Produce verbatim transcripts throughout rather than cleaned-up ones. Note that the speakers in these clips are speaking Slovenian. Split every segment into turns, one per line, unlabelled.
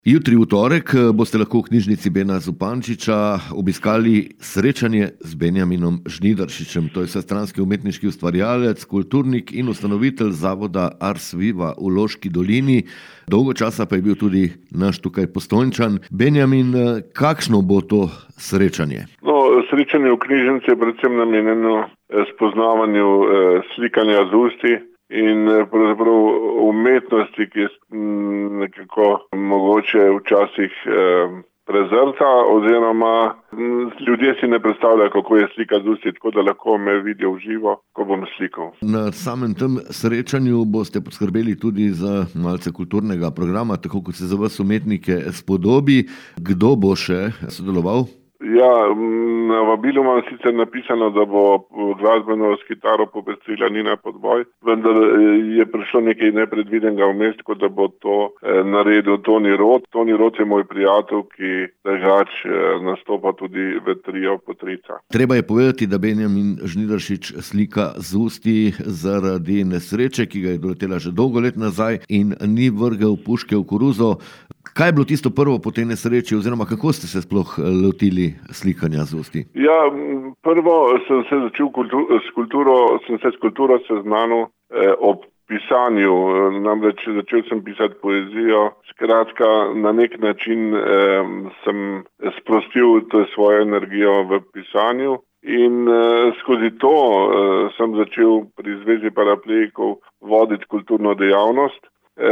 Jutri v torek boste lahko v knjižnici Bena Zupančiča obiskali srečanje z Benjaminom Žnidaršičem. To je vsestranski umetniški ustvarjalec, kulturnik in ustanovitelj zavoda Ars Viva v Loški dolini. Dolgo časa pa je bil tudi naš tukaj Postojnčan. Benjamin, kakšno bo to srečanje?
No, srečanje v knjižnici je predvsem namenjeno spoznavanju eh, slikanja z usti in pravzaprav umetnosti, ki je nekako mogoče včasih eh, prezrta, oziroma ljudje si ne predstavljajo, kako je slika z usti, tako da lahko me vidijo v živo, ko bom slikal.
Na samem tem srečanju boste poskrbeli tudi za malce kulturnega programa, tako kot se za vas umetnike spodobi. Kdo bo še sodeloval?
Ja, na vabilu imam sicer napisano, da bo glasbeno s kitaro popestrila Nina Podboj, vendar je prišlo nekaj nepredvidenega vmes, tako da bo to naredil Toni Rot. Toni Rot je moj prijatelj, ki drugač nastopa tudi v trio Potrica.
Treba je povedati, da Benjamin Žnidaršič slika z usti zaradi nesreče, ki ga je doletela že dolgo let nazaj in ni vrgel puške v koruzo. Kaj je bilo tisto prvo po tej nesreči, oziroma kako ste se sploh lotili slikanja z usti?
Ja, prvo sem se začel kultu- s kulturo, sem se s kulturo seznanil eh, ob pisanju, namreč začel sem pisati poezijo. Skratka, na nek način eh, sem sprostil to svojo energijo v pisanju in eh, skozi to eh, sem začel pri Zvezi paraplegikov voditi kulturno dejavnost.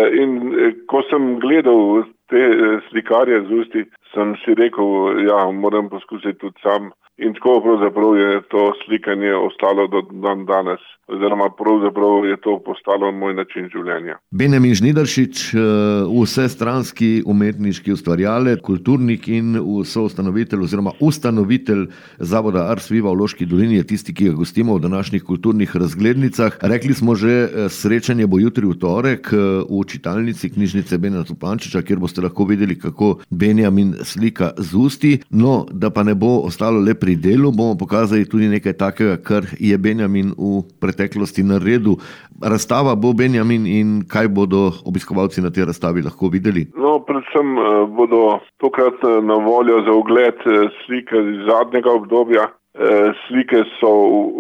In ko sem gledal te slikarje z usti, sem si rekel, ja, moram poskusiti tudi sam. In tako pravzaprav je to slikanje ostalo do dan danes, oziroma pravzaprav je to postalo moj način življenja.
Benjamin Žnidaršič, vsestranski umetniški ustvarjalec, kulturnik in soustanovitelj oziroma ustanovitelj zavoda Ars Viva v Loški dolini, je tisti, ki ga gostimo v današnjih kulturnih razglednicah. Rekli smo že, srečanje bo jutri v torek v čitalnici knjižnice Bena Zupančiča, kjer boste lahko videli, kako Benjamin slika z usti. No, da pa ne bo ostalo le pri Pri delu, bomo pokazali tudi nekaj takega, kar je Benjamin v preteklosti naredil. Razstava bo, Benjamin, in kaj bodo obiskovalci na tej razstavi lahko videli?
No, predvsem bodo tokrat na voljo za ogled slike iz zadnjega obdobja. Slike so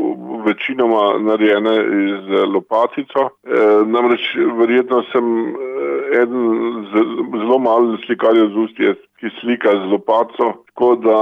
večinoma narejene z lopatico. Namreč verjetno sem eden zelo malo slikarjev z usti, ki slika z lopatico, tako da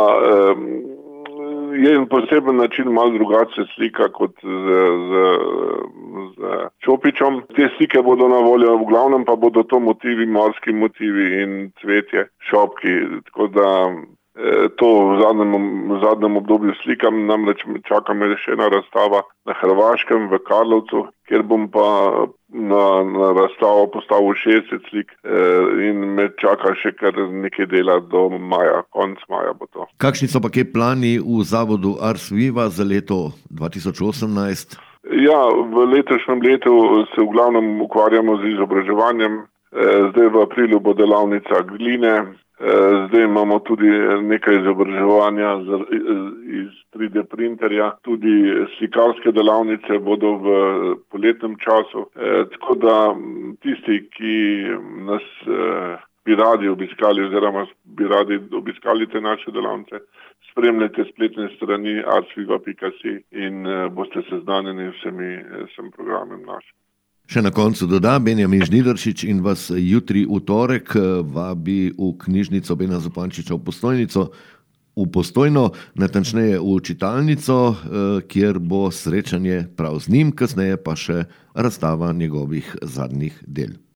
je en poseben način, malo drugače slika kot z, z, z čopičem. Te slike bodo na voljo, v glavnem pa bodo to motivi, morski motivi in cvetje, šopki. Tako da eh, to v zadnjem, v zadnjem obdobju slikam, namreč čaka me še ena razstava na Hrvaškem v Karlovcu, kjer bom pa na, na razstavo postavil šestdeset slik eh, in me čaka še kar nekaj dela do maja, konc maja bo to.
Kakšni so pa kje plani v zavodu Ars Viva za leto dva tisoč osemnajst?
Ja, v letošnjem letu se v glavnem ukvarjamo z izobraževanjem. Eh, zdaj v aprilu bo delavnica gline. Zdaj imamo tudi nekaj izobraževanja iz tri D printerja, tudi slikarske delavnice bodo v poletnem času. E, tako da tisti, ki nas e, bi radi obiskali oziroma bi radi obiskali te naše delavnice, spremljajte spletne strani ars viva pika si in e, boste seznanjeni vsemi, vsem programem našim.
Še na koncu doda, Benjamin Žnidaršič in vas jutri v torek vabi v knjižnico Bena Zupančiča v Postojnico, v Postojno, natančneje v čitalnico, kjer bo srečanje prav z njim, kasneje pa še razstava njegovih zadnjih del.